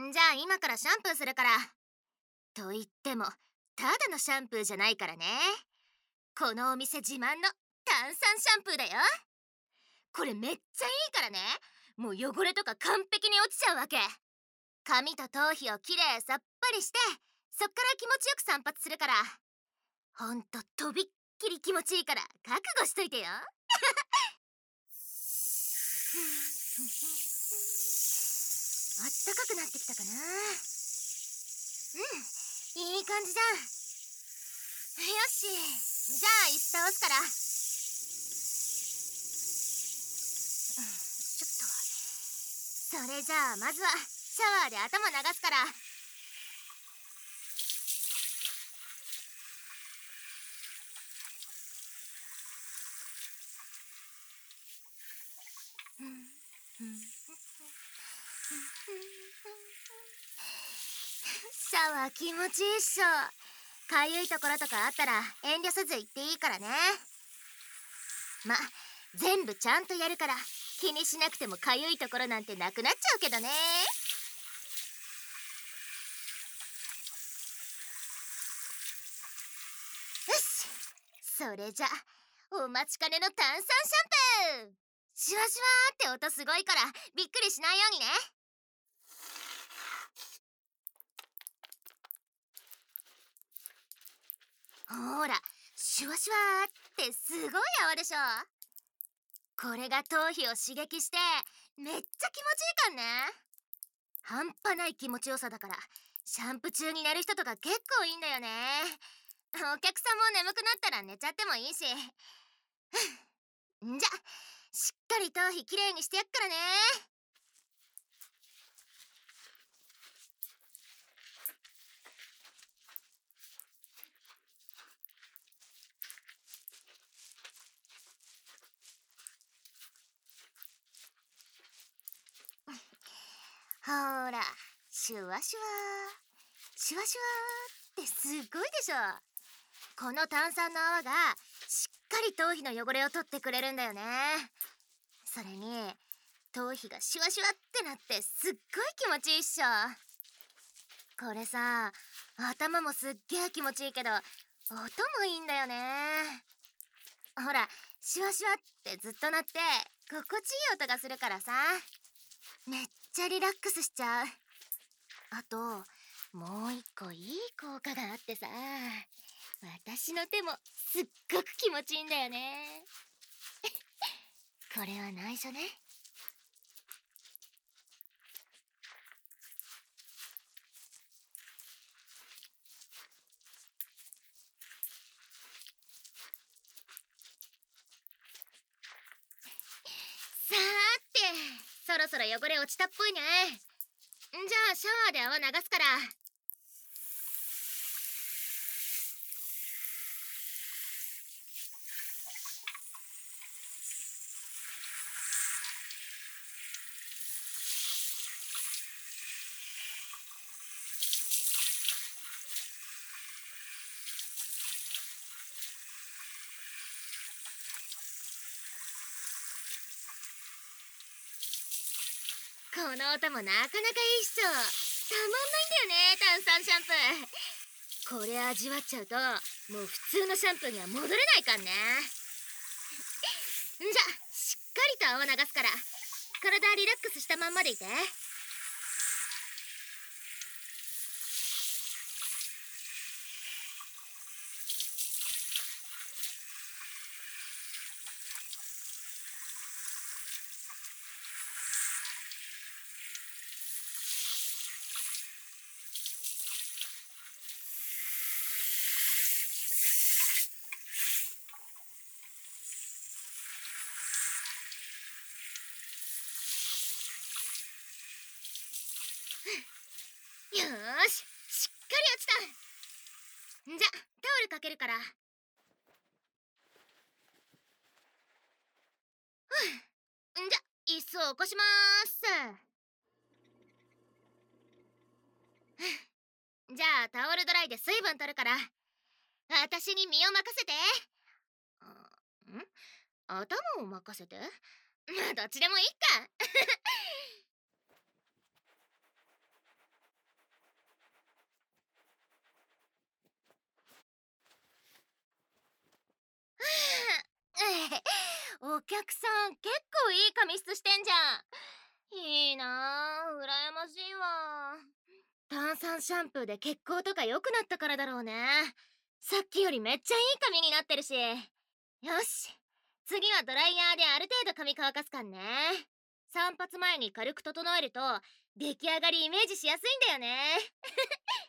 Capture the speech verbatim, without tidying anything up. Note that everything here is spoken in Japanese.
んじゃあ今からシャンプーするから。と言ってもただのシャンプーじゃないからね。このお店自慢の炭酸シャンプーだよ。これめっちゃいいからね。もう汚れとか完璧に落ちちゃうわけ。髪と頭皮をきれいさっぱりして、そっから気持ちよく散髪するから。ほんととびっきり気持ちいいから覚悟しといてよ。あったかくなってきたかな。うん、いい感じじゃん。よし、じゃあ椅子倒すから。ちょっとそれじゃあまずはシャワーで頭流すから。シャワー気持ちいいっしょ。かゆいところとかあったら遠慮せず言っていいからね。ま、全部ちゃんとやるから気にしなくてもかゆいところなんてなくなっちゃうけどね。よし、それじゃお待ちかねの炭酸シャンプー。シュワシュワーって音すごいからびっくりしないようにね。ほら、シュワシュワーってすごい泡でしょ。これが頭皮を刺激してめっちゃ気持ちいいかんね。半端ない気持ちよさだからシャンプー中に寝る人とか結構いいんだよね。お客さんも眠くなったら寝ちゃってもいいし。んじゃ、しっかり頭皮きれいにしてやっからね。ほーら、シュワシュワーシュワシュワーってすごいでしょ。この炭酸の泡がしっかり頭皮の汚れを取ってくれるんだよね。それに頭皮がシュワシュワってなってすっごい気持ちいいっしょ。これさ、頭もすっげえ気持ちいいけど音もいいんだよね。ほら、シュワシュワってずっと鳴って心地いい音がするからさ、めっちゃリラックスしちゃう。あともう一個いい効果があってさ、私の手もすっごく気持ちいいんだよね。これは内緒ね。さーて、そろそろ汚れ落ちたっぽいね。じゃあシャワーで泡流すから。この音もなかなかいいっしょ。たまんないんだよね、炭酸シャンプー。これ味わっちゃうともう普通のシャンプーには戻れないかんね。じゃあしっかりと泡流すから体リラックスしたまんまでいて。よーし、しっかり落ちた。じゃタオルかけるから。ふんじゃ椅子を起こしまーす。じゃあタオルドライで水分取るから私に身を任せて。ん頭を任せて。まあどっちでもいいか。 お客さん結構いい髪質してんじゃん。いいなあ、羨ましいわ。炭酸シャンプーで血行とか良くなったからだろうね。さっきよりめっちゃいい髪になってるし。よし、次はドライヤーである程度髪乾かすかんね。散髪前に軽く整えると出来上がりイメージしやすいんだよね。